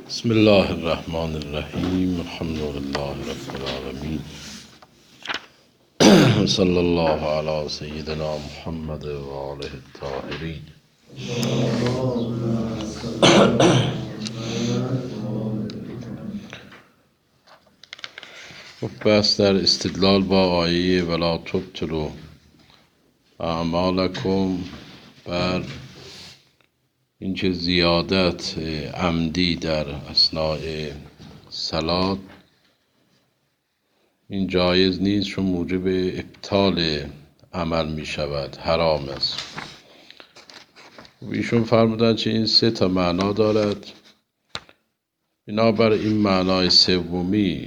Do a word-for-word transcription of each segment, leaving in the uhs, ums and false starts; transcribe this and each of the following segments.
بسم الله الرحمن الرحیم. الحمد لله رب العالمین. صلی الله علی سیدنا محمد و آله الطاهرین. بحث در استدلال با آیه ولا تبطلوا اعمالکم بر اینکه زیادت عمدی در اثناء صلات این جایز نیست، چون موجب ابطال عمل می شود، حرام است. ایشون فرمودند که این سه تا معنا دارد. بنابر این معنای سومی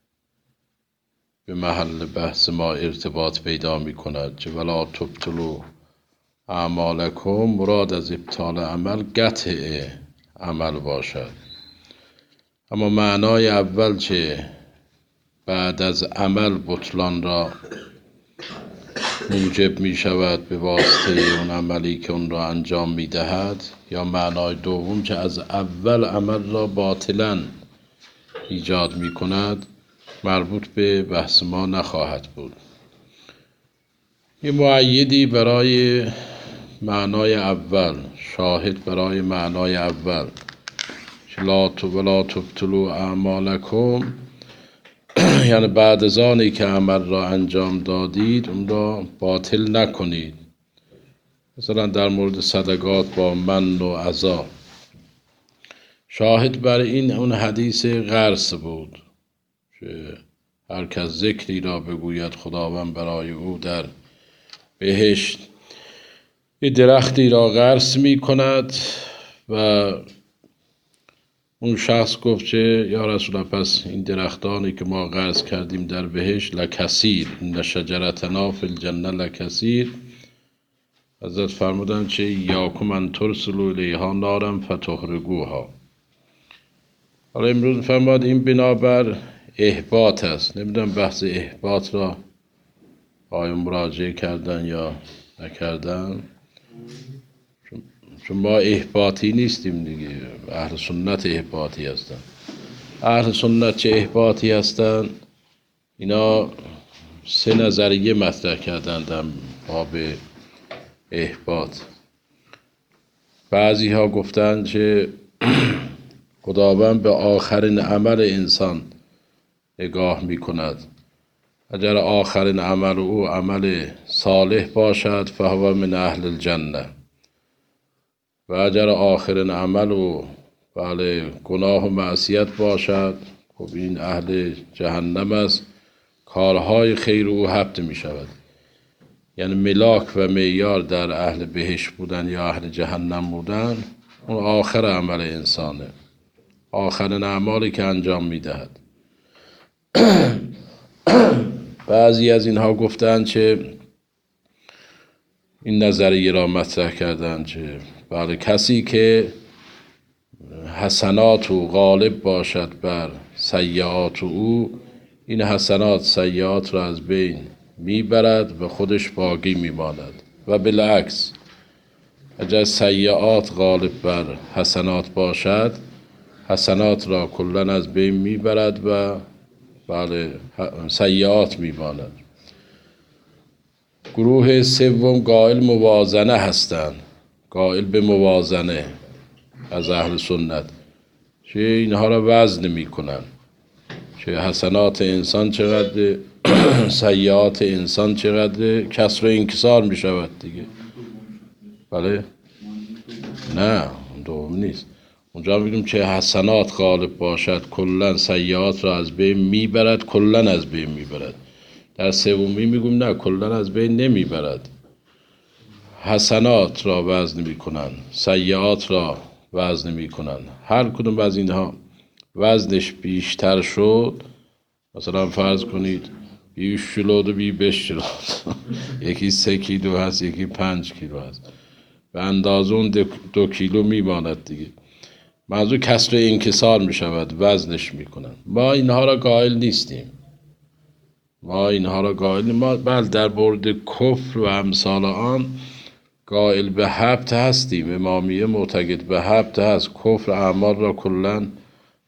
به محل بحث ما ارتباط پیدا می کند که ولا تبطلوا اعمالکم مراد از ابطال عمل قطع عمل باشد. اما معنای اول که بعد از عمل بطلان را موجب می شود به واسطه اون عملی که اون را انجام می دهد، یا معنای دوم که از اول عمل را باطلا ایجاد می کند، مربوط به بحث ما نخواهد بود. یه مؤیدی برای معنای اول، شاهد برای معنای اول که لا ولا تبطلوا اعمالکم، یعنی بعد از آنی که عمل را انجام دادید اون را باطل نکنید. مثلا در مورد صدقات با من و عزا، شاهد بر این اون حدیث غرس بود که هر کس ذکری را بگوید خداوند برای او در بهشت یه درختی را غرس می کند. و اون شخص گفت که یا رسول الله، پس این درختانی که ما غرس کردیم در بهشت لکثیر، ان شجرتنا فی الجنه لکثیر. حضرت فرمودند که یاکم ان ترسلوا الیها نارا فتحرقوها. حالا امروز فرمود این بنابر احباط است. نمیدونم بحث احباط را آیا مراجعه کردن یا نکردن، چون ما احباطی نیستیم دیگه. اهل سنت احباطی هستن. اهل سنت چه احباطی هستن؟ اینا سه نظریه مطرح کردن در باب احباط. بعضی ها گفتند که خداوند به آخرین عمل انسان نگاه می کند. اگر آخرین عمل او عمل صالح باشد فهو من اهل الجنه، و اگر آخرین عمل او بله گناه و معصیت باشد خب این اهل جهنم است. کارهای خیر او حبط می شود. یعنی ملاک و معیار در اهل بهشت بودن یا اهل جهنم بودن اون آخر عمل انسانه، آخرین اعمالی که انجام می دهد. بعضی از اینها گفتند که این نظریه را مطرح کردند که بله کسی که حسنات او غالب باشد بر سیئات او، این حسنات سیئات را از بین میبرد و خودش باقی میماند. و بالعکس اگر سیئات غالب بر حسنات باشد، حسنات را کلا از بین میبرد و بله سیئات میماند. گروه سوم قائل موازنه هستند، قائل به موازنه از اهل سنت، که اینها را وزن می کنن که حسنات انسان چقدر، سیئات انسان چقدر، کسر و انکسار می شود دیگه. بله نه اون دوم نیست. اونجا میگیم که حسنات غالب باشد کلن سیئات را از بین میبرد، کلن از بین میبرد. در سومی میگم نه، کلن از بین نمیبرد. حسنات را وزن میکنن، سیئات را وزن میکنن. هر کدوم از اینها وزنش بیشتر شد، مثلا فرض کنید بیش کیلو و بی بیش کیلو یکی سه کیلو هست، یکی پنج کیلو هست، به اندازه اون دو کیلو میماند دیگه. موضوع کسر انکسار میشود، وزنش میکنن. ما اینها را قائل نیستیم. ما اینها را قائل ما بل در مورد کفر و امثال آن قائل به حبط هستیم. امامیه معتقد به حبط هست. کفر اعمال را کلا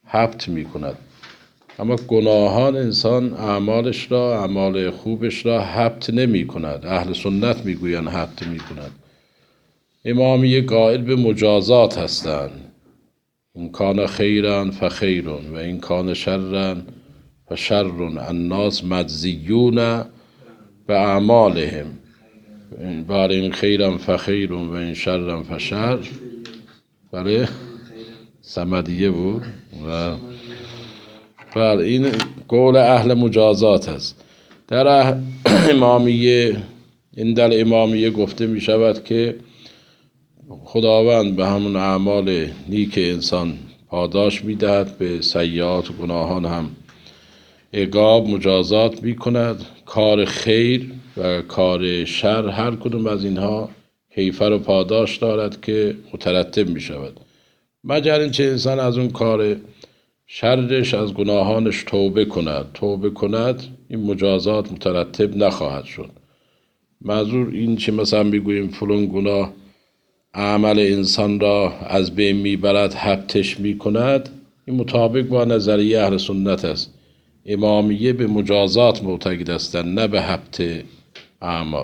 حبط می کند. اما گناهان انسان اعمالش را، اعمال خوبش را حبط نمی کند. اهل سنت می گویند حبط می کند. امامیه قائل به مجازات هستند. این کان خیرا فخیرون و این کان شرا فشرون. الناس مجزیون به اعمالهم بر این خیرا فخیرون و این شرا فشر. بله صمدیه بود و بله این قول اهل مجازات است. در امامیه این در امامیه گفته می شود که خداوند به همون اعمال نیک انسان پاداش می دهد، به سیئات و گناهان هم عقاب مجازات می کند. کار خیر و کار شر هر کدوم از اینها کیفر و پاداش دارد که مترتب می شود. مگر اینکه انسان از اون کار شرش، از گناهانش توبه کند توبه کند این مجازات مترتب نخواهد شد. منظور این چه مثلا بگوییم فلان گناه عمل انسان را از بین میبرد، حبطش میکند، این مطابق با نظریه اهل سنت است. امامیه به مجازات معتقد هستند نه به حبط اعمال.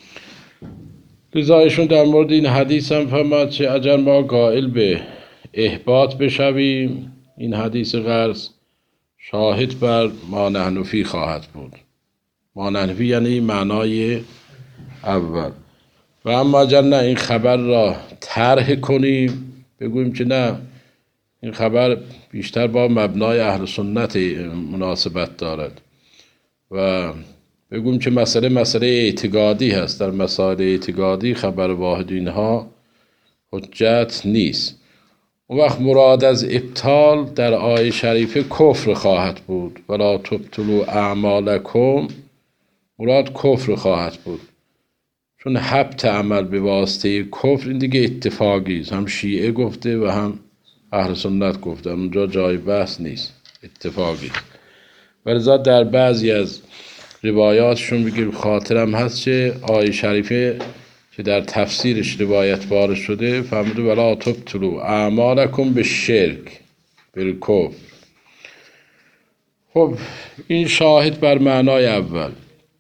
لذا ایشون در مورد این حدیث هم فرمود که اگر ما قائل به احباط بشویم، این حدیث غرض شاهد بر ما نحن فی خواهد بود. ما نحن فی یعنی معنای اول. و اما اگر نه این خبر را طرح کنیم، بگوییم که نه این خبر بیشتر با مبنای اهل سنت مناسبت دارد و بگوییم که مسئله مسئله اعتقادی هست، در مسائل اعتقادی خبر واحد اینها حجت نیست، اون وقت مراد از ابطال در آیه شریفه کفر خواهد بود. ولا تبطلوا اعمالکم، مراد کفر خواهد بود، چون حبط عمل به واسطه کفر این دیگه اتفاقی است. هم شیعه گفته و هم اهل سنت گفته، اونجا جای بحث نیست، اتفاقی. ولذا در بعضی از روایاتشون بگیر خاطرم هست که آیه شریفه که در تفسیرش روایت بار شده فرموده ولا تبطلوا اعمالکم بالشرک بالکفر. خب این شاهد بر معنای اول.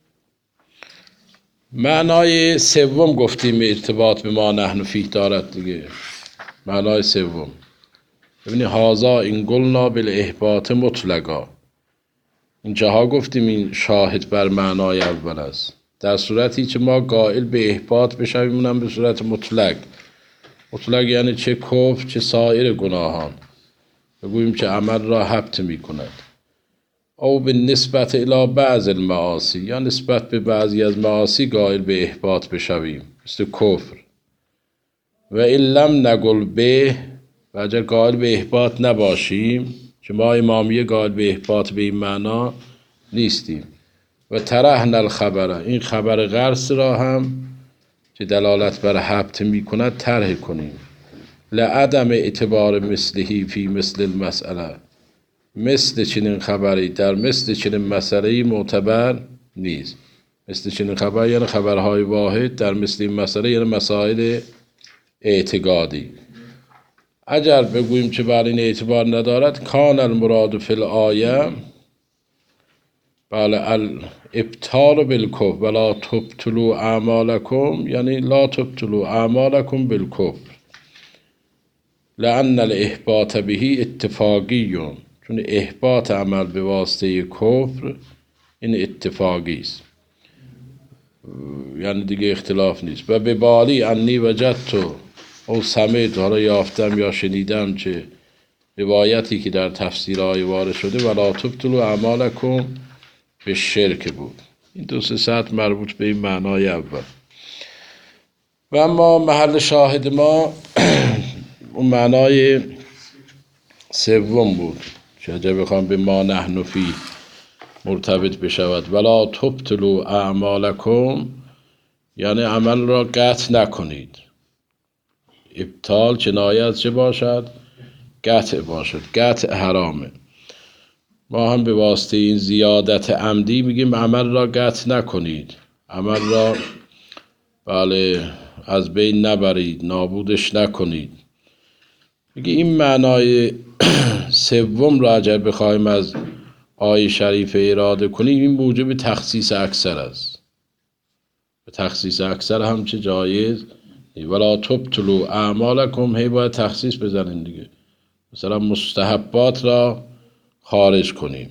معنای سوم گفتیم ارتباط به ما نحن فیه دارد دیگه. معنای سوم ببینی هازا این قلنا بالاحباط مطلقا، اینجاها گفتیم این شاهد بر معنای اول است. در صورتی که ما قائل به احباط بشویم اونم به صورت مطلق. مطلق یعنی چه کفر چه سایر گناهان، بگوییم که عمل را حبط می کند. او به نسبت الی بعض المعاصی، یا نسبت به بعضی از معاصی قائل به احباط بشویم مثل کفر. و این لم نقل به، و اگر قائل به احباط نباشیم، که ما امامیه قائل به احباط به این معنا نیستیم. و طرحنا الخبر، این خبر غرس را هم که دلالت بر حبط می کند طرح کنیم. لعدم اعتبار مثلهی فی مثل المسئله، مثل چنین خبری در مثل چنین مسئله‌ای معتبر نیست. مثل چنین خبر یعنی خبرهای واحد، در مثل این مسئله یعنی مسائل اعتقادی. اگر بگوییم که بر این اعتبار ندارد، کان المراد فی الآیه بله الابطال بالکفر ولا تبطلوا اعمالکم، یعنی لا تبطلوا اعمالکم بالکفر لأن الاحباط به اتفاقی، چون احباط عمل به واسطه کفر این اتفاقی است، یعنی دیگه اختلاف نیست. و به بالی انی وجدت او سمعت، حالا یافتم یا شنیدم چه روایتی که در تفسیرهای وارد شده ولا تبطلوا اعمالکم به شرک بود. این دو سه سطر مربوط به این معنای اول. و اما محل شاهد ما اون معنای سوم بود که اگر بخوام به ما نحن فیه مرتبط بشود. ولا تبطلوا اعمالکم یعنی عمل را قطع نکنید. ابطال کنایه از چه باشد؟ قطع باشد. قطع حرامه. ما هم به واسطه این زیادت عمدی میگیم عمل را قطع نکنید، عمل را بله از بین نبرید، نابودش نکنید. میگه این معنای سوم را اگر بخوایم از آیه شریفه اراده کنیم، این موجب تخصیص اکثر است. تخصیص اکثر هم چه جایز ولا تبطلوا اعمالکم، هی باید تخصیص بزنیم دیگه. مثلا مستحبات را خارج کنیم.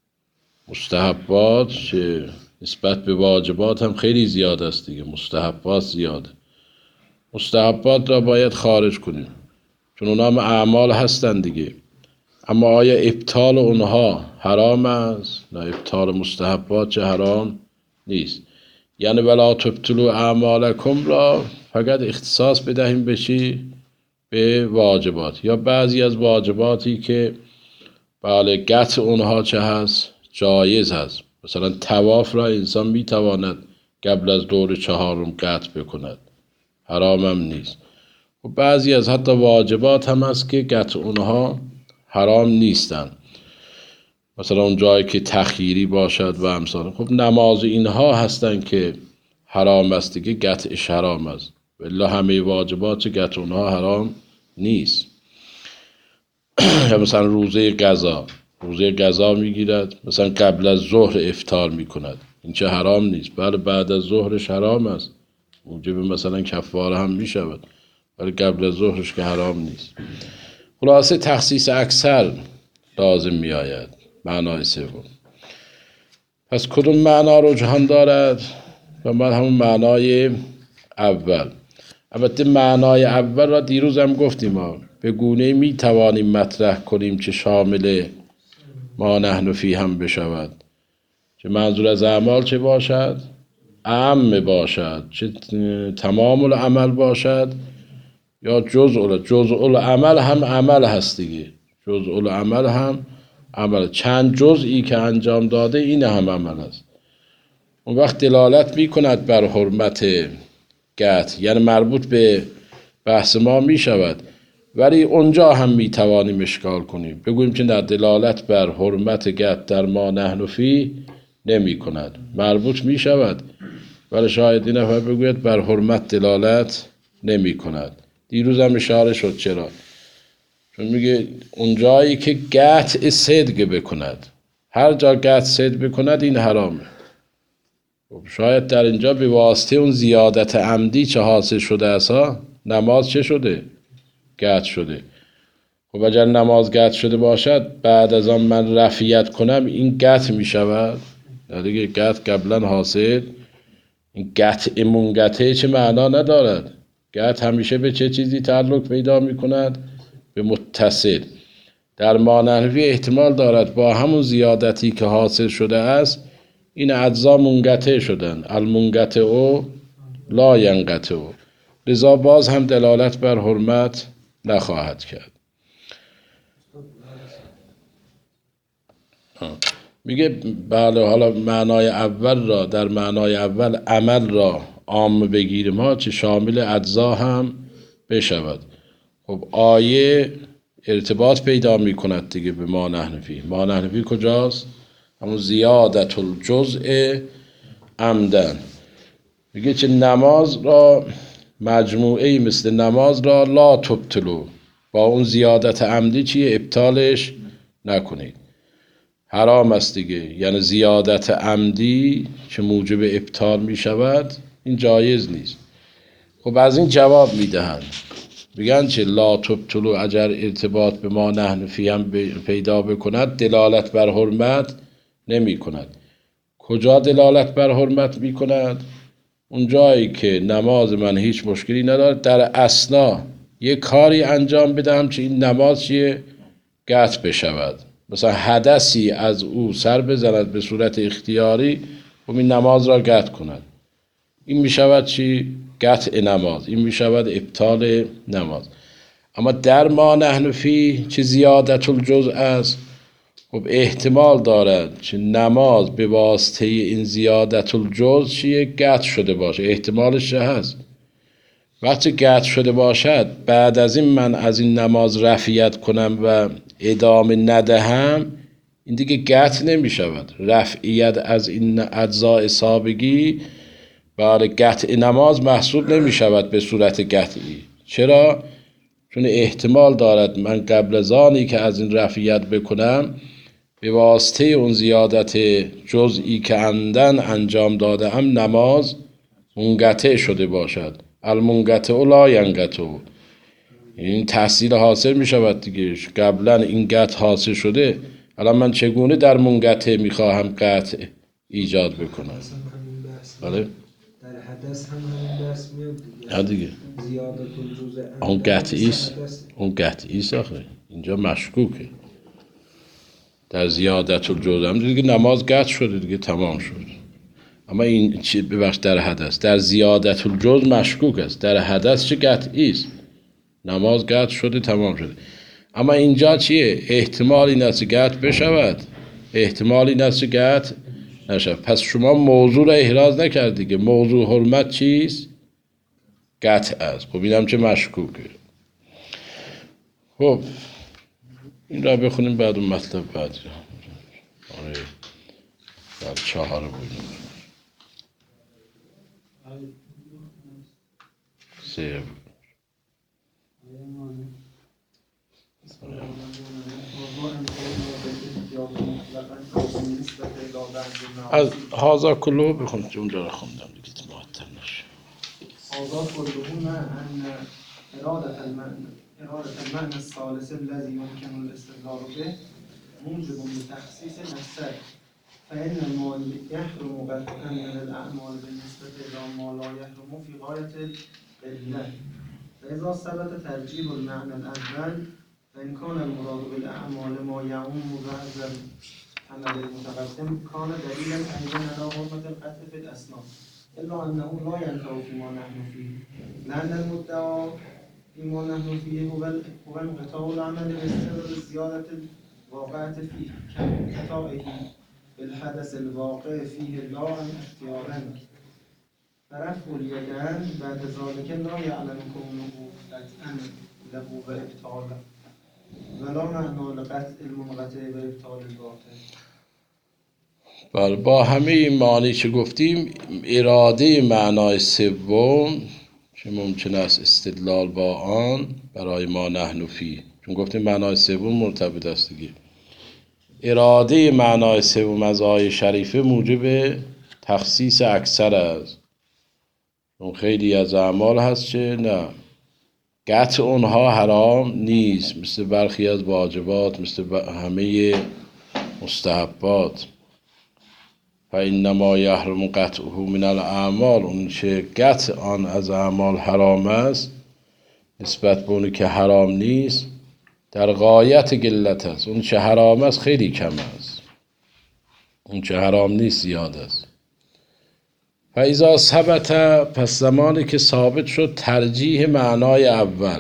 مستحبات که نسبت به واجبات هم خیلی زیاد است دیگه، مستحبات زیاده. مستحبات را باید خارج کنیم چون اونا هم اعمال هستن دیگه. اما آیا ابطال اونها حرام است؟ نه، ابطال مستحبات چه حرام نیست. یعنی ولا تبطلوا اعمالکم را فقط اختصاص بدهیم به چی؟ به واجبات، یا بعضی از واجباتی که بله قطع اونها چه هست؟ جایز هست. مثلا طواف را انسان میتواند قبل از دور چهارم قطع بکند، حرام هم نیست. و بعضی از حتی واجبات هم هست که قطع اونها حرام نیستن، مثلا اون جایی که تخییری باشد و امثال. خب نماز اینها هستن که حرام است دیگه، قطعش حرام است. والله همه واجبات چه قطع اونها حرام نیست. یا مثلا روزه قضا، روزه قضا میگیرد مثلا قبل از ظهر افطار میکند، این چه حرام نیست؟ بله بعد از ظهرش حرام است، موجب مثلا کفاره هم میشود، ولی قبل از ظهرش که حرام نیست. خلاصه تخصیص اکثر لازم میآید. معنای سوم پس کدوم معنا رجحان دارد؟ و من همون معنای اول. البته معنای اول را دیروز هم گفتیم ما به گونه می توانیم مطرح کنیم که شامل ما نحن فی هم بشود، چه منظور از اعمال چه باشد؟ اعم باشد، چه تمام العمل باشد یا جزء جزء العمل هم عمل هست دیگه. جزء العمل هم عمل، چند جزئی که انجام داده این هم عمل است. اون وقت دلالت می کند بر حرمت قطع، یعنی مربوط به بحث ما می شود، ولی اونجا هم می توانیم اشکال کنیم بگوییم که نه، دلالت بر حرمت قطع در ما نحن فی نمی کند. مربوط می شود ولی شاید این نفر بگوید بر حرمت دلالت نمی کند. دیروز هم اشاره شد چرا؟ چون میگه اونجایی که قطع صدق بکند، هر جا قطع صدق بکند این حرامه. شاید در اینجا به واسطه اون زیادت عمدی چه حاصل شده است ها، نماز چه شده؟ قطع شده. خب اگر نماز قطع شده باشد بعد از آن من رفعیت کنم این قطع می شود؟ دیگه قطع قبلا حاصل، این قطع منقطع چه معنا ندارد. قطع همیشه به چه چیزی تعلق پیدا می کند؟ به متصل. در مانحوی احتمال دارد با همون زیادتی که حاصل شده است این اجزا منقطع شدن، المنقطع لا ینقطع، لذا باز هم دلالت بر حرمت نخواهد کرد. میگه بله، حالا معنای اول را در معنای اول عمل را عام بگیریم ها، چه شامل اجزا هم بشود. خب آیه ارتباط پیدا می کند دیگه به ما نحن فی. ما نحن فی کجاست؟ همون زیادت الجزء عمدن. میگه چه نماز را مجموعه مثل نماز را لا تبطلو، با اون زیادت عمدی چیه؟ ابطالش نکنید، حرام است دیگه. یعنی زیادت عمدی که موجب ابطال می شود این جایز نیست. خب از این جواب می دهند، میگن چه لا تبطلو اگر ارتباط به ما نحن فی هم پیدا بکند دلالت بر حرمت نمی کند. کجا دلالت بر حرمت می کند؟ اون جایی که نماز من هیچ مشکلی ندارد، در اثنا یک کاری انجام بدم که این نماز چیه؟ قطع بشود. مثلا حدثی از او سر بزند به صورت اختیاری و این نماز را قطع کند، این می شود چی؟ قطع نماز، این می شود ابطال نماز. اما در ما نحن فی چه زیادت الجزء است، خب احتمال دارد که نماز به واسطه این زیادت الجزء چیه؟ قطع شده باشه. احتمالش چه هست؟ وقتی قطع شده باشد بعد از این من از این نماز رفعیت کنم و ادامه ندهم این دیگه قطع نمی شود. رفعیت از این اجزاء سابقی برای قطع نماز محسوب نمی شود به صورت قطعی. چرا؟ چون احتمال دارد من قبل از آنی که از این رفعیت بکنم به واسطه اون زیادت جزئی که عمدن انجام داده ام نماز منقطع شده باشد. المنقطع لا ینقطع، این تحصیل حاصل می شود دیگه. قبلا این قطع حاصل شده، الان من چگونه در منقطع می خواهم قطع ایجاد بکنم؟ بله؟ در حدث هم همین دست میاد دیگه. ها دیگه. زیادت الجزء اون قطعیست، اون قطعیست آخه. اینجا مشکوکه. در زیادت الجزء هم دیگه نماز قطع شده دیگه، تمام شد. اما این چی ببخش در حدث، در زیادت الجزء مشکوک است. در حدث چه قطعیست، نماز قطع شده تمام شده. اما اینجا چیه؟ احتمال این است قطع بشود، احتمال این است قطع نشود. پس شما موضوع را احراز نکرد دیگه. موضوع حرمت چیست؟ قطع است. خب اینم چه مشکوکه. خب این را بخونیم بعد اون مطلب بعد. آره در چهار بودیم سه از هازا کلو بخون، اونجا رو خوندم دیگه معطل نشه. هازا کلو نه ان اراده المعنى اراده المعنى الثالث الذي يمكن الاستدلال به موجب لتخصيص نفسه فإن المال يحرم قطعا من الأعمال بالنسبة إلى ما لا يحرم في غاية القلة. فإذا ثبت ترجيح المعنى الأول فإن كان المراد بالأعمال ما يعم بعض العمل المتقدم كان دليلا أيضا على حرمة القطع في الأسنان، إلا أنه لا ينفع فيما نحن فيه، لأن المدعى فيما نحن فيه هو انقطاع العمل بسبب الزيادة الواقعة فيه كانقطاعه بالحدث الواقع فيه لا عن اختيار. فرفع اليدين بعد ذلك لا يعلم كونه قطعا له بإبطال ولا معنى لقطع المنقطع بإبطال الباطل. بله، با همه این معانی که گفتیم اراده معنای سوم که ممکن است استدلال با آن برای ما نحن فی، چون گفتیم معنای سوم مرتبط است دیگه. اراده معنای سوم از آیه شریفه موجب تخصیص اکثر است. اون خیلی از اعمال هست که نه قطع اونها حرام نیست، مثل برخی از واجبات، مثل همه مستحبات. فإنما یحرم قطعه من الاعمال، اون چه قطع آن از اعمال حرام است نسبت به اونی که حرام نیست در غایت قلت است. اون چه حرام است خیلی کم است، اون چه حرام نیست زیاد است. فاذا ثبت، پس زمانی که ثابت شد ترجیح معنای اول،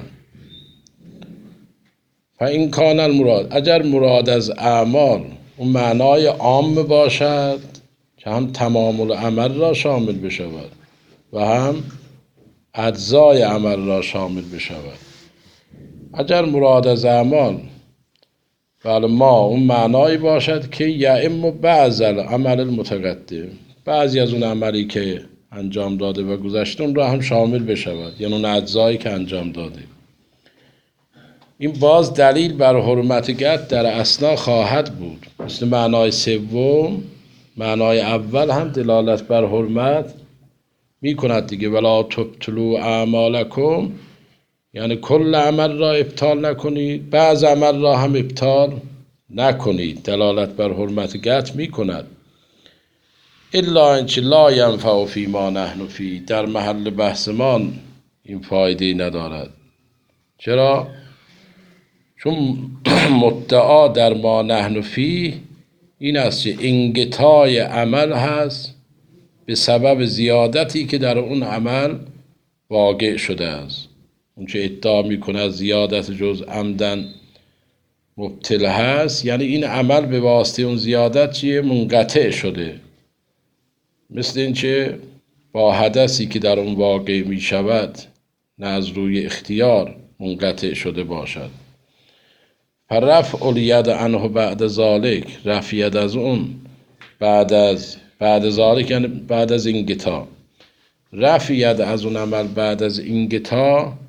فإن کان المراد، اگر مراد از اعمال اون معنای عام باشد که هم تمام العمل را شامل بشود و هم اجزای عمل را شامل بشود. اگر مراد از اعمال بله ما اون معنایی باشد که یعم بعض العمل المتقدم، بعضی از اون عملی که انجام داده و گذشته اون را هم شامل بشود، یعنی اون اجزایی که انجام داده. این باز دلیل بر حرمت قطع در اثنا خواهد بود. مثل معنای سوم معنای اول هم دلالت بر حرمت می کند دیگه. ولا تبطلوا اعمالکم، یعنی کل عمل را ابطال نکنید، بعض عمل را هم ابطال نکنید، دلالت بر حرمت قطع می کند. الا انچه لا ینفع فی ما نحن فی، در محل بحثمان این فایده ندارد. چرا؟ چون مدعا در ما نحن فی این است که انقطاع عمل هست به سبب زیادتی که در اون عمل واقع شده است. اون چه ادعا میکنه زیادت جز عمدن مبتل هست، یعنی این عمل به واسطه اون زیادت چیه؟ منقطع شده. مثل این چه با حدثی که در اون واقع می شود نه از روی اختیار منقطع شده باشد. فرفع الید عنه بعد ذالک، رفع ید از اون بعد از بعد ذالک یعنی بعد از انقطاع، رفع ید از اون عمل بعد از انقطاع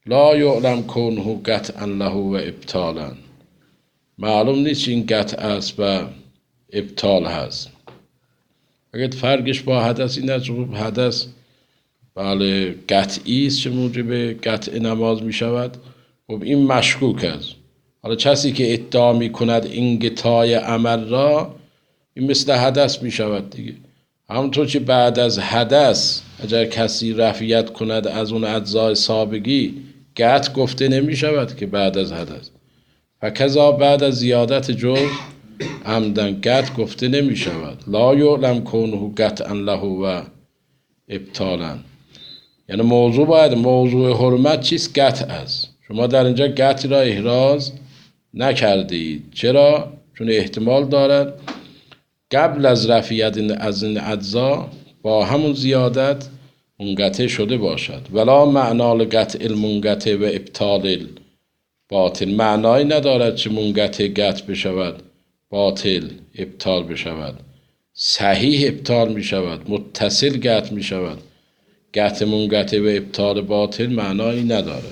لا یعلم کونه قطعا له و ابطالا، معلوم نیست این قطع است و ابطال هست. اگر فرقش با حدث این است، حدث بله قطعی است که موجب قطع نماز می شود، خب این مشکوک است. حالا کسی که ادعا می کند انقطاع عمل را، این مثل حدث می شود دیگه. همونطور که بعد از حدث اگر کسی رفعیت کند از اون اجزای سابقی، قطع گفته نمی شود که بعد از حدث. فکذا بعد از زیادت جز عمدن قطع گفته نمی شود. لا یعلم کونه قطعا له و ابطالا، یعنی موضوع باید موضوع حرمت چیست؟ قطع است. شما در اینجا قطع را احراز نکردید. چرا؟ چون احتمال دارد قبل از رفعیت از این اجزا با همون زیادت منقطع شده باشد. ولا معنا لقطع المنقطع و ابطال باطل، معنایی ندارد که منقطع قطع بشود، باطل ابطال بشود. صحیح ابطال می شود، متصل قطع می شود. قطع منقطع و ابطال باطل معنایی نداره.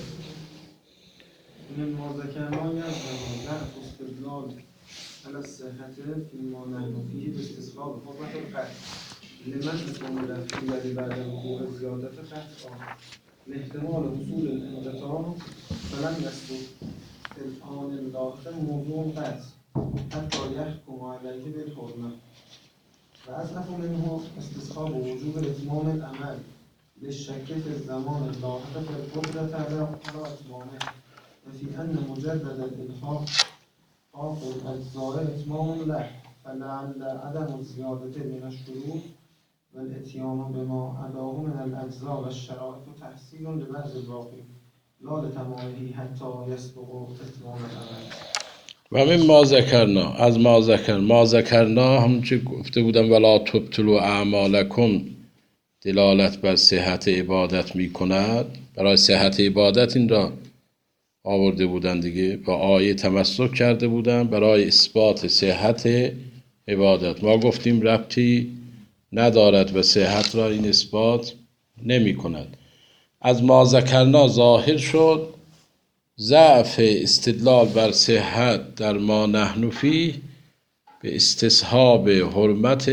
من ما ذكرنا يلزم ضعف استدلال على الصحة فيما نحن فيه باستصحاب حرمة القطع لمن تكون الأخيرة بعد وقوع زيادة قطعا لاحتمال حصول الانقطاع فلم يثبت في الآن اللاحق موضوع قطع حتى يحكم عليه بالحرمة. وأسلف منه استصحاب وجوب إتمام الأمل للشك في الزمان اللاحق في القدرة على إتمامه، وفي أن مجدد الإلحاق حاق الأجزاء إتمام له، فلعل عدم الزيادة من الشروط والإتيان بما عداه من الأجزاء والشرائط تحصيل لبعض الباقي لا لتمامه حتى يسبق إتمام الأمل. و من ما ذکرنا، از ما ذکر ما ذکرنا هم چه گفته بودم ولا تبطلوا اعمالکم دلالت بر صحت عبادت می کند. برای صحت عبادت این را آورده بودن دیگه، با آیه تمسک کرده بودن برای اثبات صحت عبادت. ما گفتیم ربطی ندارد و صحت را این اثبات نمی کند. از ما ذکرنا ظاهر شد ضعف استدلال بر صحت در ما نحن فیه به استصحاب حرمت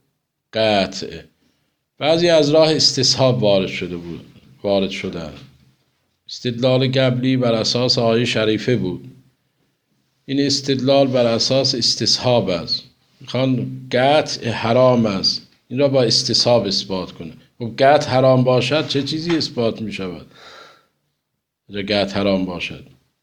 قطع. بعضی از راه استصحاب وارد شده بود وارد شدن. استدلال قبلی بر اساس آیه شریفه بود، این استدلال بر اساس استصحاب است. میخوان قطع حرام است، این را با استصحاب اثبات کنه. و قطع حرام باشد چه چیزی اثبات می شود؟ اگه قطع حرام باشد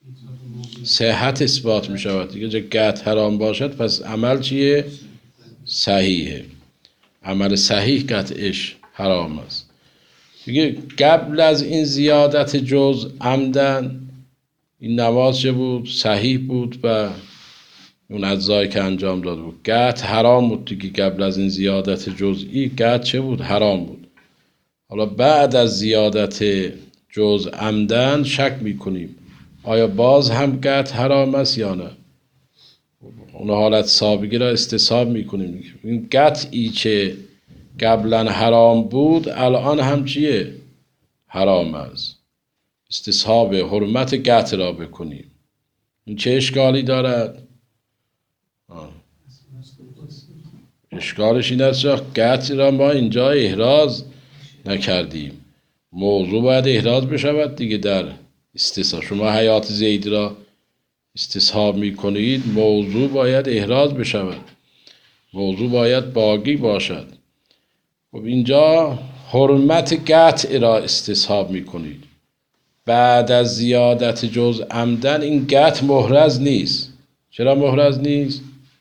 صحت اثبات می شود دیگه. اگه قطع حرام باشد پس عمل چیه؟ صحیحه. عمل صحیح قطعش حرام است دیگه. قبل از این زیادت جز عمدن این نماز چه بود؟ صحیح بود و اون اجزایی که انجام داده بود قطع حرام بود دیگه. قبل از این زیادت جزئی قطع چه بود؟ حرام بود. حالا بعد از زیادت جز عمدن شک میکنیم آیا باز هم قطع حرام است یا نه. اون حالت سابقی را استصحاب میکنیم. این قطعی که قبلا حرام بود الان هم چیه؟ حرام است. استصحاب حرمت قطع را بکنیم. این چه اشکالی دارد؟ آه. اشکالش این است قطع را ما اینجا احراز نکردیم. موضوع باید احراز بشود دیگه. در استصحاب شما حیات زید را استصحاب میکنید، موضوع باید احراز بشود، موضوع باید باقی باشد. خب اینجا حرمت قطع را استصحاب میکنید. بعد از زیادت جز عمدن این قطع محرز نیست. چرا محرز نیست؟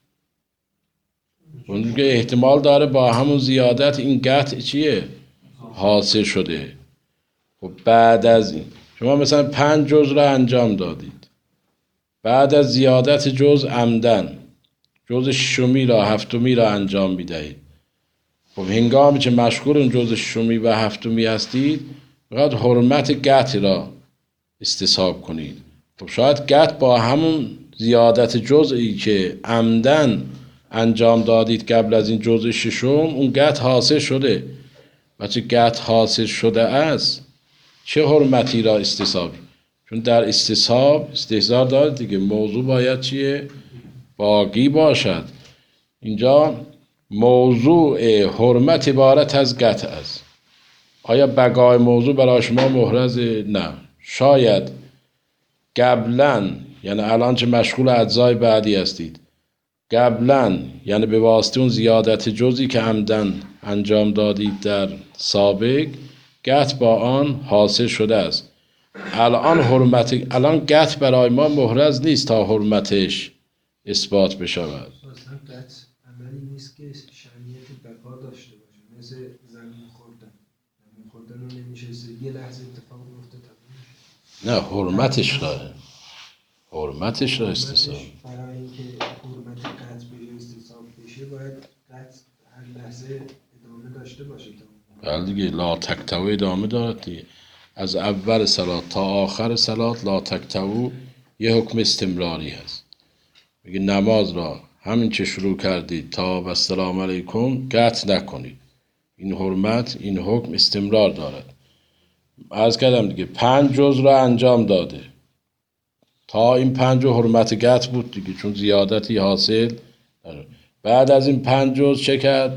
اون که احتمال داره با همون زیادت این قطع چیه؟ حاصل شده. خب بعد از این شما مثلا پنج جز را انجام دادید، بعد از زیادت جز عمدن جز ششمی را هفتمی را انجام میدهید. خب هنگامی که مشغول اون جز ششمی و هفتمی هستید باید حرمت قطع را استصحاب کنید. خب شاید قطع با همون زیادت جزئی که عمدن انجام دادید قبل از این جز ششم اون قطع حاصل شده. و چه قطع حاصل شده است چه حرمتی را استصحاب؟ چون در استصحاب استحضار داره دیگه، موضوع باید چیه؟ باقی باشد. اینجا موضوع حرمت عبارت از قطع است. آیا بقای موضوع برای شما محرز؟ نه. شاید قبلا، یعنی الان چه مشغول اجزای بعدی هستید، قبلا یعنی به واسطه اون زیادت جزئی که عمدن انجام دادید در سابق، قطع با آن حاصل شده است. الان حرمت الان قطع برای ما محرز نیست تا حرمتش اثبات بشود. اصلا قطع عملی نیست که شأنیت بقا داشته باشه، مثل زمین خوردن. زمین خوردن رو نمیشه یه لحظه اتفاق میفته تموم میشه. نه، حرمتش داره، حرمتش را استصحاب. برای اینکه حرمت قطع بشه استصحاب بشه باید قطع هر لحظه ادامه داشته باشه. بله دیگه، لا تکتو ادامه دارد دیگه. از اول صلات تا آخر صلات لا تکتو یه حکم استمراری هست. میگه نماز را همین چه شروع کردید تا و السلام علیکم قطع نکنید. این حرمت، این حکم استمرار دارد. عرض کردم دیگه پنج جز را انجام داده، تا این پنج حرمت قطع بود دیگه، چون زیادتی حاصل داره. بعد از این پنج جز چه کرد؟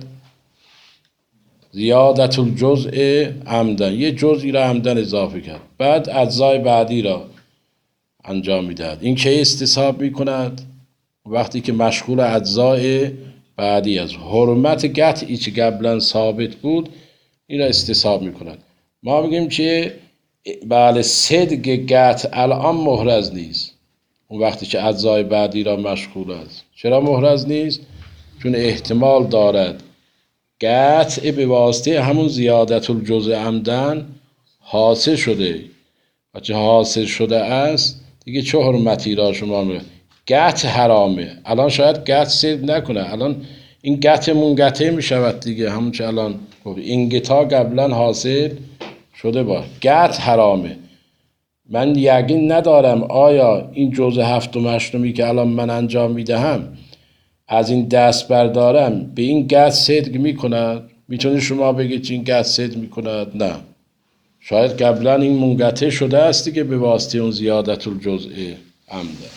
زیادت الجزء عمدن، یه جزئی را عمدن اضافه کرد. بعد اجزای بعدی را انجام میدهد. این که استصحاب میکند وقتی که مشغول اجزای بعدی است. حرمت قطعی که قبلا ثابت بود این را استصحاب میکند. ما میگیم که بله صدق قطع الان محرز نیست، اون وقتی که اجزای بعدی را مشغول است. چرا محرز نیست؟ چون احتمال دارد قطع به واسطه همون زیادت الجزء عمدن حاصل شده و چه حاصل شده است دیگه چه حرمتی را شما میگه قطع حرامه. الان شاید قطع صدق نکنه، الان این قطع منقطع میشود دیگه، همون که الان این قطع قبلا حاصل شده با قطع حرامه. من یقین ندارم آیا این جزء هفتم هشتمی که الان من انجام میدهم از این دست بردارم به این قطع صدق میکند؟ میتونید شما بگید این قطع صدق میکند؟ نه، شاید قبلا این منقطع شده است دیگه به واسطه اون زیادت الجزء عمده.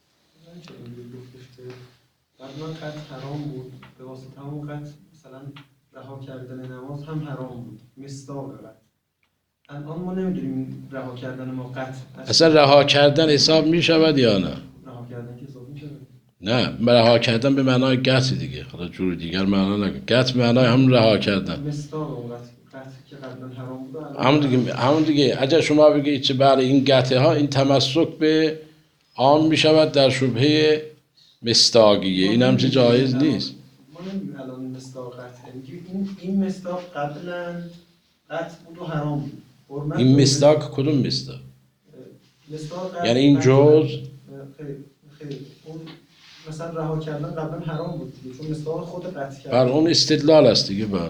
قبلا قطع حرام بود، به واسطه همون قطع مثلا رها کردن نماز هم حرام بود، مصداق قطع. الان ما نمیدونیم رها کردن ما قطع اصلا رها کردن حساب میشود یا نه؟ رها کردن که حساب میشود؟ نه، رها کردن به معنای قطع دیگه، حالا جور دیگر معنا نگه. قطع معنای همون رها کردن. مصداق اون قطع قطع که قبلا حرام بود همون دیگه، همون دیگه. اگر شما بگید چه بله این قطعه ها این تمسک به عام میشود در شبهه مصداقیه، این هم چه جایز نیست. ما نمیدونیم الان مصداق قطعه، این این مصداق قبلا قطع بود و حرام بود. این مصداق کدوم مصداق؟ مصداق یعنی این جز خیلی خیلی اون مثلا رها کردن قبلا حرام بود دیگه، چون مصداق خود قطع کردن. بر اون استدلال است دیگه. بر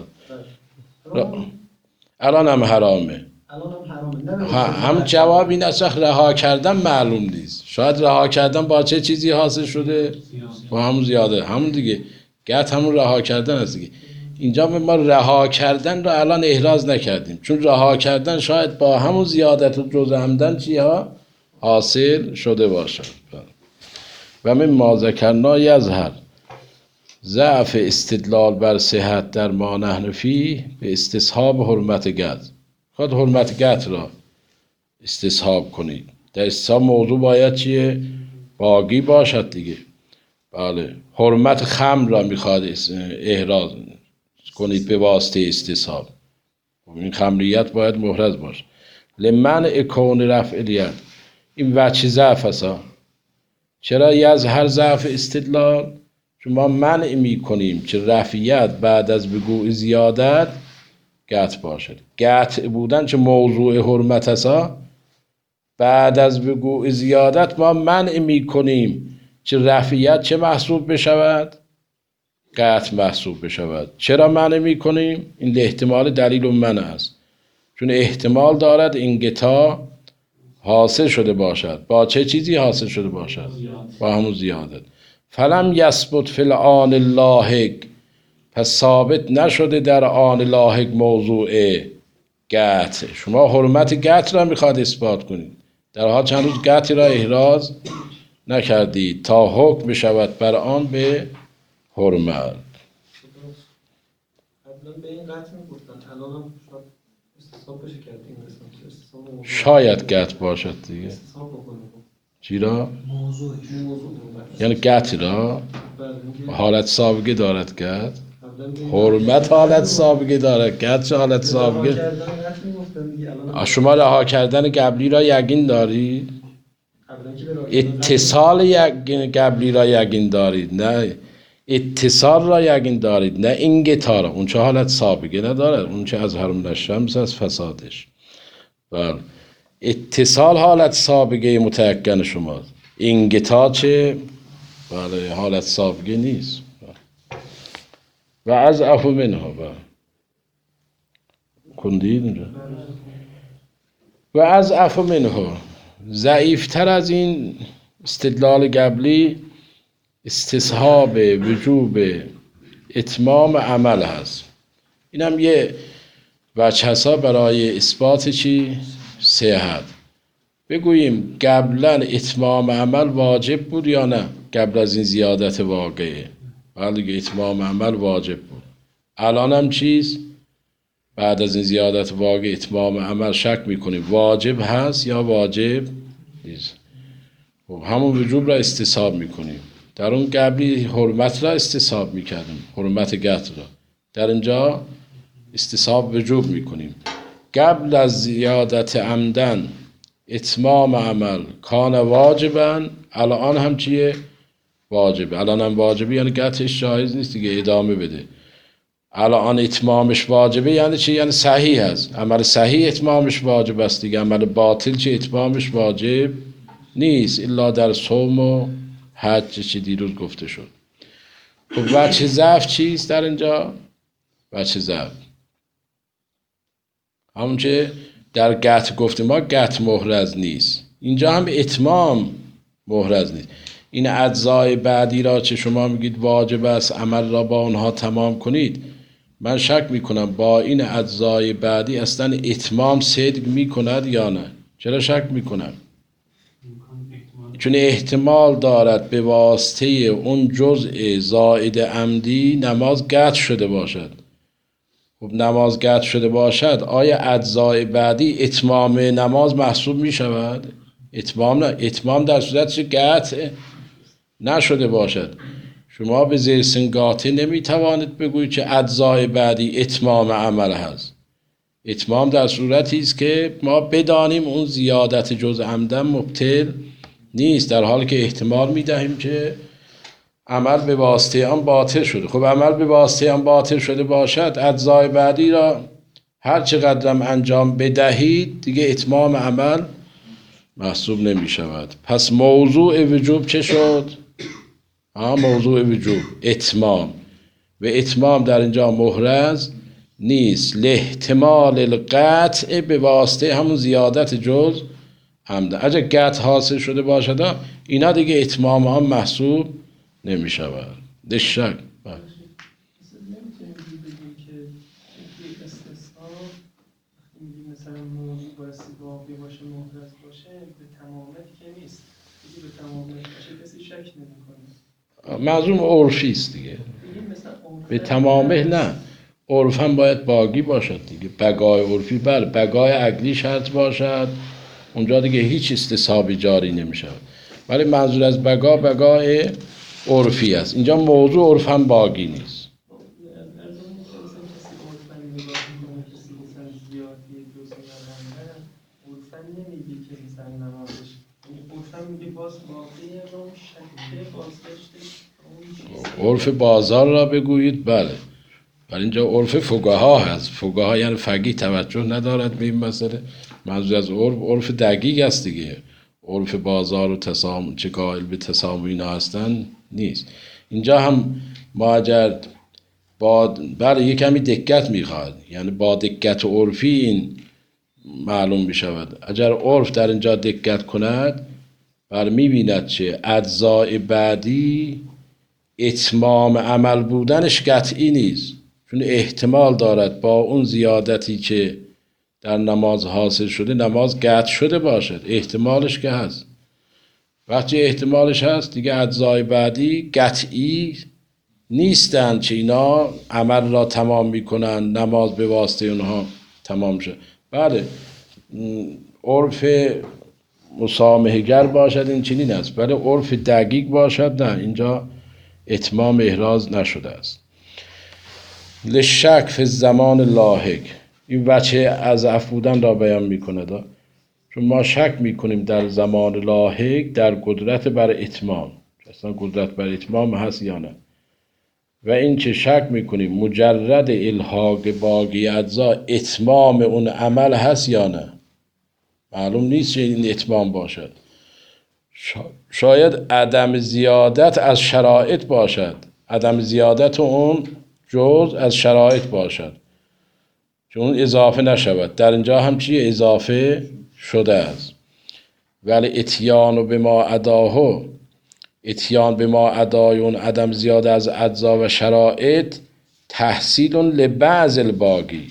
الان هم حرامه. الان هم حرامه. ها، هم جواب این است رها کردن معلوم نیست. شاید رها کردن با چه چیزی حاصل شده؟ با همون زیاده، همون دیگه. قطع همون رها کردن است دیگه. اینجا ما رها کردن رو الان احراز نکردیم، چون رها کردن شاید با همون زیادت و جزء عمدن چی ها حاصل شده باشد. و من ما ذکرنا یظهر ضعف استدلال بر صحت در ما نحن فیه به استصحاب حرمت قطع. خود حرمت قطع را استصحاب کنید. در استصحاب موضوع باید چیه؟ باقی باشد دیگه. بله، حرمت خمر را میخواد احراز کنید به واسطه استصحاب. این خمریت باید محرز باشه. لمنع کون رفع الید، این وجه ضعف است. چرا یظهر ضعف استدلال؟ چون ما منع می کنیم که رفعیت بعد از وقوع زیادت قطع باشد. قطع بودن چه موضوع حرمت است، بعد از وقوع زیادت ما منع می کنیم که رفعیت چه محسوب بشود؟ قطع محسوب بشود. چرا منع می کنیم؟ این احتمال دلیل و منع است، چون احتمال دارد این قطع حاصل شده باشد. با چه چیزی حاصل شده باشد؟ با همون زیادت. فلم یثبت فی الآن اللاحق، پس ثابت نشده در آن لاحق موضوع قطع. شما حرمت قطع را میخواد اثبات کنید، در حال چند روز قطعی را احراز نکردید تا حکم بشود بر آن به حرمت. قبلا به این قطع میگفتن، الان هم شاید استصحاب بشه کرد این قسمت که استصحاب موضوع شاید قطع باشد دیگه. استصحاب بکنه. چی را؟ موضوعش موضوع یعنی قطع را بله اینکه حالت سابقه دارد قطع. قبلا به این حرمت حالت سابقه دارد، قطع چه حالت رها سابقه. کردن قطع میگفتن دیگه، الان هم شما رها کردن قبلی را یقین دارید؟ قبلا که به رها کردن قطع اتصال یقین قبلی را یقین دارید، نه اتصال را یقین دارید، نه انقطاع را. اون چه حالت سابقه ندارد، اون چه از حرم الشمس از فسادش. بله اتصال حالت سابقه متیقن شماست، انقطاع چه؟ بله حالت سابقه نیست. و از عفو منها بله کندید اونجا. و از عفو منها ضعیفتر از این استدلال قبلی استصحاب وجوب اتمام عمل هست. این هم یه وجه هست برای اثبات چی؟ صحت. بگوییم قبلا اتمام عمل واجب بود یا نه؟ قبل از این زیادت واقعه بله اتمام عمل واجب بود. الان هم چیز؟ بعد از این زیادت واقع اتمام عمل شک میکنیم واجب هست یا واجب نیست. خب همون وجوب را استصحاب میکنیم. در اون قبلی حرمت را استصحاب میکردیم، حرمت قطع را. در اینجا استصحاب وجوب میکنیم. قبل از زیادت عمدن اتمام عمل کان واجبن، الان هم چیه؟ واجبه. الان هم واجبه یعنی قطعش جایز نیست دیگه، ادامه بده. الان اتمامش واجبه یعنی چی؟ یعنی صحیح هست. عمل صحیح اتمامش واجب است دیگه. عمل باطل چی؟ اتمامش واجب نیست الا در صوم و حج چی دیروز گفته شد. خب وجه ضعف چیست در اینجا؟ وجه ضعف همون چه در قطع گفتیم ما، قطع محرز نیست. اینجا هم اتمام محرز نیست. این اجزای بعدی را چه شما میگید واجب است عمل را با اونها تمام کنید، من شک میکنم با این اجزای بعدی اصلا اتمام صدق میکند یا نه. چرا شک میکنم؟ چون احتمال دارد به واسطه اون جزء زائد عمدی نماز قطع شده باشد. خب نماز قطع شده باشد آیا اجزای بعدی اتمام نماز محسوب می شود؟ اتمام نه. اتمام در صورت چه قطع نشده باشد. شما به زیر سنگاته نمی توانید بگویید که اجزای بعدی اتمام عمل هست. اتمام در صورتی است که ما بدانیم اون زیادت جز عمدن مبطل نیست، در حالی که احتمال می دهیم که عمل به واسطه آن باطل شده. خب عمل به واسطه آن باطل شده باشد اجزای بعدی را هر چقدرم انجام بدهید دیگه اتمام عمل محسوب نمی شود. پس موضوع وجوب چه شد؟ ها موضوع وجوب اتمام، و اتمام در اینجا محرز نیست لاحتمال القطع به واسطه همون زیادت جز عمد. اگر قطع حاصل شده باشد اینا دیگه اتمام هم محسوب نمی شود. دشک نمیتونیم بگیم که یک استثناء وقتی میگیم مثلا موضوع بایستی واقعی باشه محرز باشه به تمامیت که نیست، دیگه به تمامیت باشه کسی شک نمیکنه. معلوم عرفی است دیگه. به تمامه نه، عرف هم باید باقی باشد دیگه. بقای عرفی بله، بقای عقلی شرط باشد اونجا دیگه هیچ استصحابی جاری نمی شود. ولی منظور از بقا بقای عرفی است. اینجا موضوع عرف هم باقی نیست. عرف بازار را بگویید بله، ولی اینجا عرف فقها هست. فقها یعنی فقیه توجه ندارد به این مسئله. منظور از عرف عرف دقیق است دیگه. عرف بازار و تسامح چه قائل به تسامح اینا هستن نیست. اینجا هم ما اگر با بله یک کمی دقت میخواد، یعنی با دقت عرفی این معلوم میشود. اگر عرف در اینجا دقت کند بله میبیند چه اجزای بعدی اتمام عمل بودنش قطعی نیست، چون احتمال دارد با اون زیادتی که در نماز حاصل شده نماز قطع شده باشد. احتمالش که هست. وقتی احتمالش هست دیگه اجزای بعدی قطعی نیستند که اینا عمل را تمام میکنن، نماز به واسطه اونها تمام شد. بله عرف مسامحه‌گر باشد این چنین است، ولی عرف دقیق باشد نه، اینجا اتمام احراز نشده است. لشک فی زمان لاحق، این وجه از افودن را بیان میکنه دا. چون ما شک میکنیم در زمان لاحق در قدرت بر اتمام، اصلا قدرت بر اتمام هست یا نه، و این چه شک میکنیم مجرد الحاق باقی اجزا اتمام اون عمل هست یا نه، معلوم نیست که این اتمام باشد. شاید عدم زیادت از شرایط باشد، عدم زیادت اون جز از شرایط باشد چون اضافه نشود. در اینجا هم چیه اضافه شده است. ولی اتیان و به ما اداه، اتیان به ما ادای اون عدم زیاده از اجزا و شرایط تحصیل لبعض الباقی،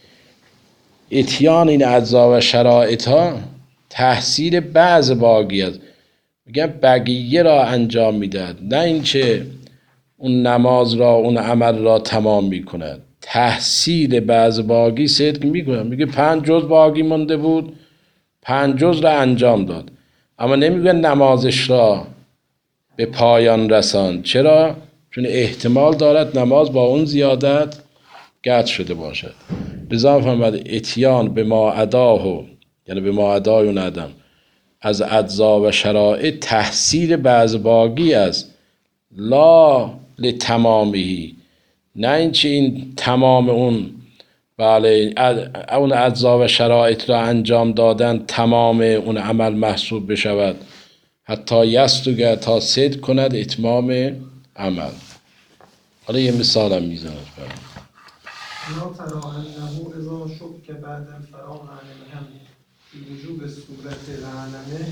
اتیان این اجزا و شرایط ها تحصیل بعض باقی است. میگن بقیه را انجام میدهد، نه اینکه اون نماز را اون عمل را تمام میکند. تحصیل بعض باقی صدق میکند. میگه پنج جز باقی مونده بود، پنج جز را انجام داد، اما نمیگه نمازش را به پایان رسان. چرا؟ چون احتمال دارد نماز با اون زیادت قطع شده باشد. لذا فرمود اتیان به ما اداه، یعنی به ما ادای اون عدم از اجزا و شرایط تحصیل بعض باقی است، لا لتمامی، نه اینچه این تمام اون بله اون اجزا و شرایط را انجام دادن تمام اون عمل محسوب بشود، حتی یستوگه تا صدق کند اتمام عمل. حالا یه مثال هم میزند. لا ترى أنه إذا شك بعد الفراغ عن الهم بوجوب الصورة العالمه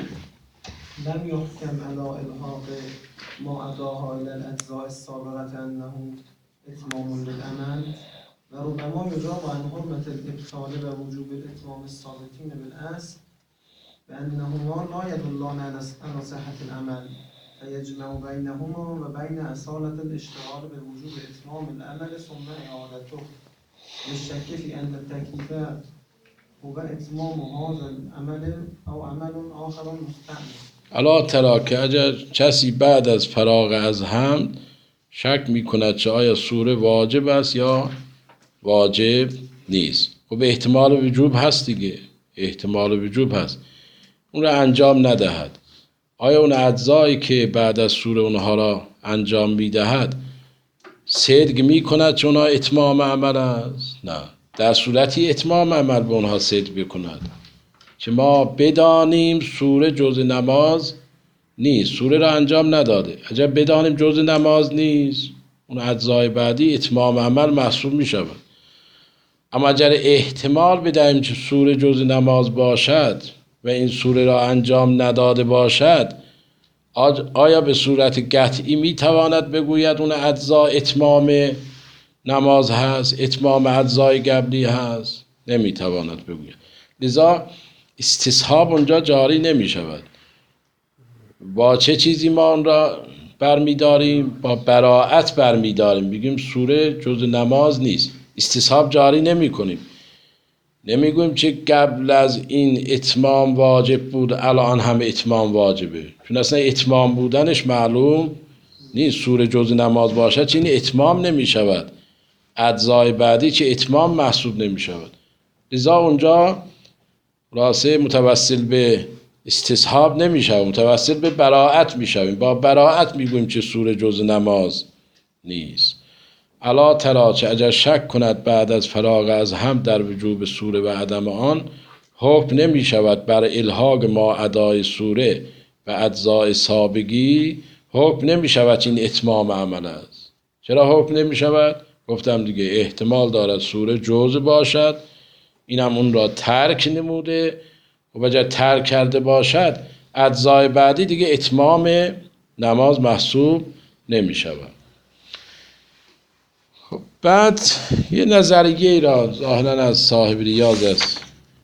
لم يحكم على إلحاق ما أداها إلى الأجزاء السابقة أنه إتمام للعمل، وربما يجاب عن حرمة الإبطال ووجوب الإتمام السابقين بالأصل بأنهما لا يدلان على صحة العمل فيجمع بينهما وبين أصالة الاشتغال بوجوب إتمام العمل ثم إعادته، للشك في أن التكليف هو إتمام هذا العمل أو عمل آخر مستعمل. الا ترا که اگر کسی بعد از فراغ از حمد شک میکند که آیا سوره واجب است یا واجب نیست، خب احتمال وجوب هست دیگه، احتمال وجوب هست، اون را انجام ندهد. آیا اون اجزایی که بعد از سوره اونها را انجام میدهد صدق میکند چون اونها اتمام عمل است؟ نه، در صورتی اتمام عمل به اونها صدق بکند که ما بدانیم سوره جز نماز نیست، سوره را انجام نداده. اگر بدانیم جز نماز نیست اون اجزای بعدی اتمام عمل محسوب می شود. اما اگر احتمال بدهیم که سوره جز نماز باشد و این سوره را انجام نداده باشد، آیا به صورت قطعی می تواند بگوید اون اجزا اتمام نماز هست، اتمام اجزای قبلی هست؟ نمی تواند بگوید. لذا استصحاب اونجا جاری نمی شود. با چه چیزی ما اون را برمی داریم؟ با براعت برمی داریم، بگیم سوره جز نماز نیست، استصحاب جاری نمی کنیم. نمی گوییم که قبل از این اتمام واجب بود الان هم اتمام واجبه، چون اصلا اتمام بودنش معلوم نیست. سوره جز نماز باشد چه این اتمام نمی شود، اجزای بعدی چه اتمام محسوب نمی شود. لذا اونجا راسه متوسل به استصحاب نمی شود، متوسل به براعت می شویم. با براعت می گوییم که سوره جز نماز نیست. الا ترا چه اگر شک کند بعد از فراغ از هم در وجوب سوره و عدم آن، حکم نمی شود بر الحاق ما ادای سوره و اجزای سابقی، حکم نمی شود این اتمام عمل است. چرا حکم نمی شود؟ گفتم دیگه احتمال دارد سوره جز باشد، اینم اون را ترک نموده و اگر ترک کرده باشد اجزای بعدی دیگه اتمام نماز محسوب نمی شود. خب بعد یه نظریه ای را ظاهرا از صاحب ریاض است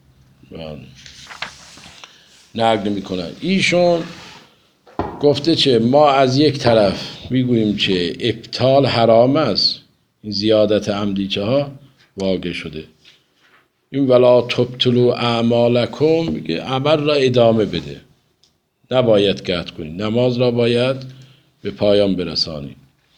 نقل میکنن. ایشون گفته چه ما از یک طرف میگوییم چه ابطال حرام است، این زیادت عمدیچه ها واقع شده، این ولا تبطلوا اعمالکم میگه عمل را ادامه بده، نباید قطع کنی، نماز را باید به پایان برسانی.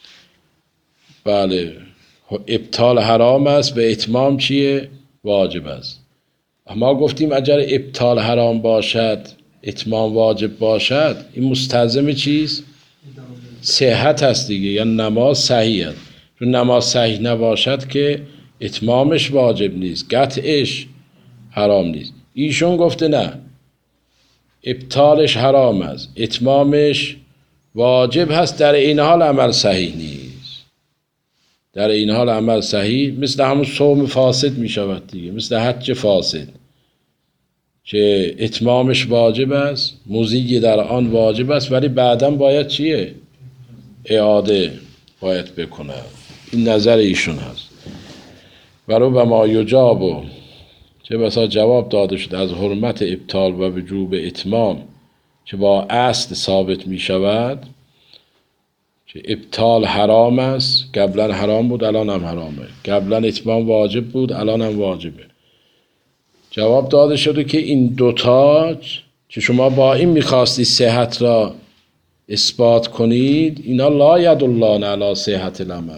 بله ابطال حرام است و اتمام چیه؟ واجب است. ما گفتیم اگر ابطال حرام باشد اتمام واجب باشد این مستلزم چیست؟ صحت هست دیگه، یا نماز صحیح است. چون نماز صحیح نباشد که اتمامش واجب نیست، قطعش حرام نیست. ایشون گفته نه، ابطالش حرام است، اتمامش واجب هست، در این حال عمل صحیح نیست. در این حال عمل صحیح مثل همون صوم فاسد می شود دیگه، مثل حج فاسد که اتمامش واجب است، مضی در آن واجب است، ولی بعداً باید چیه؟ اعاده باید بکنه. این نظر ایشون هست. ولو به ما یجاب و چه بسا جواب داده شد از حرمت ابطال و وجوب اتمام که با اصل ثابت می شود که ابطال حرام است، قبلا حرام بود الان هم حرامه، قبلا اتمام واجب بود الان هم واجبه. جواب داده شده که این دوتا که شما با این میخواستی صحت را اثبات کنید، اینا لا یدلان علی صحت العمل،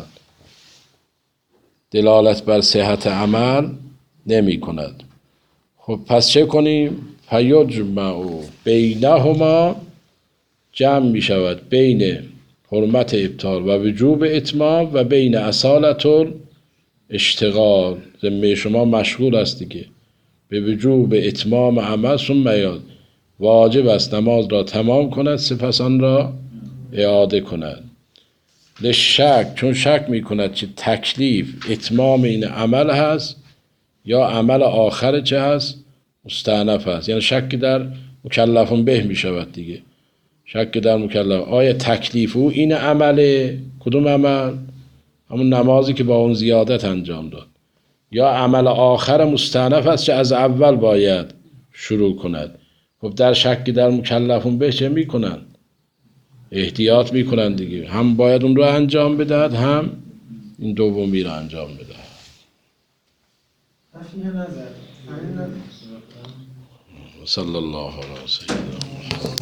دلالت بر صحت عمل نمی کند. خب پس چه کنیم؟ فیجمع بینهما، جمع می شود بین حرمت ابطال و وجوب اتمام و بین اصالت اشتغال، ذمه شما مشغول است دیگه به وجوب اتمام عمل، ثم یاد واجب است نماز را تمام کند سپس آن را اعاده کند. لشک، چون شک می کند چه تکلیف اتمام این عمل هست یا عمل آخر چه هست مستأنف هست، یعنی شک در مکلفون به می شود دیگه، شک در مکلف آیا تکلیف او این عمله، کدوم عمل؟ همون نمازی که با اون زیادت انجام داد، یا عمل آخر مستأنف است که از اول باید شروع کند. خب در شک در مکلفون به چه می کنند؟ احتیاط می کنند دیگه، هم باید اون رو انجام بدهد هم این دومی رو انجام بدهد. فیه نظر صلی الله علیه و سلم.